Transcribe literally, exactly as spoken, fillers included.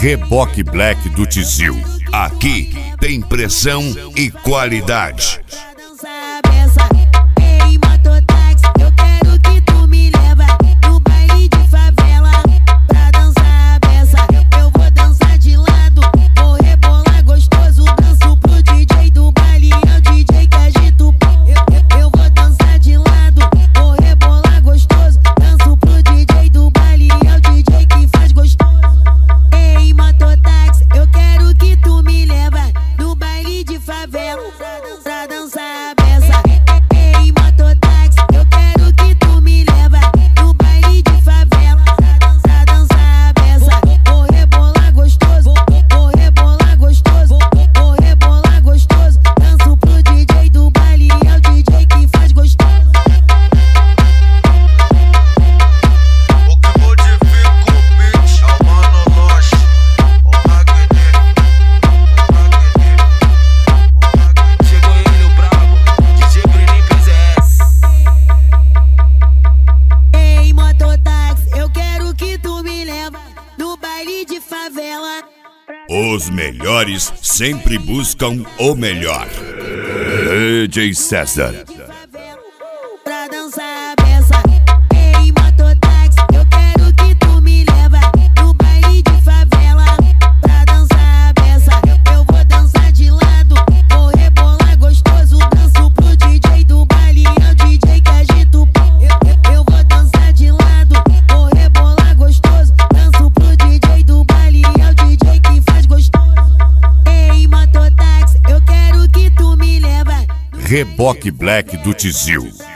Reboque Black do Tizil. Aqui tem pressão e qualidade. Ei, mototáxi, eu quero que tu me leva no baile de favela pra dançar a beça. Eu vou dançar de lado, vou rebolar gostoso. Danço pro D J do baile, é o D J que agita o pau. Eu, eu, eu vou dançar de lado, vou rebolar gostoso. Danço pro D J do baile, é o D J que faz gostoso. Ei, mototáxi, eu quero que tu me leva no baile de favela pra dançar a beça. Ei, mototáxi, eu quero que tu me leva no baile de favela pra dançar a beça. Vou rebolar gostoso, vou rebolar gostoso, vou rebolar gostoso. Danço pro D J do baile, é o D J que faz gostoso. O que modifica o beat é o Mano Loche, o Magneto, o Magneto. Chegou ele, o brabo, D J Bruninho P Z S. Ei, mototáxi, eu quero que tu me leva no baile de favela. Os melhores sempre buscam o melhor. D J César. Pra dançar a beça. Ei, mototáxi, eu quero que tu me leva no baile de favela pra dançar a beça. Eu vou dançar de lado, vou rebolar gostoso. Danço pro D J do baile, é o D J que agita o pau. Eu, eu, eu vou dançar de lado, vou rebolar gostoso. Danço pro D J do baile, é o D J que faz gostoso. Ei, mototáxi, eu quero que tu me leva. Reboque Black do Tizil.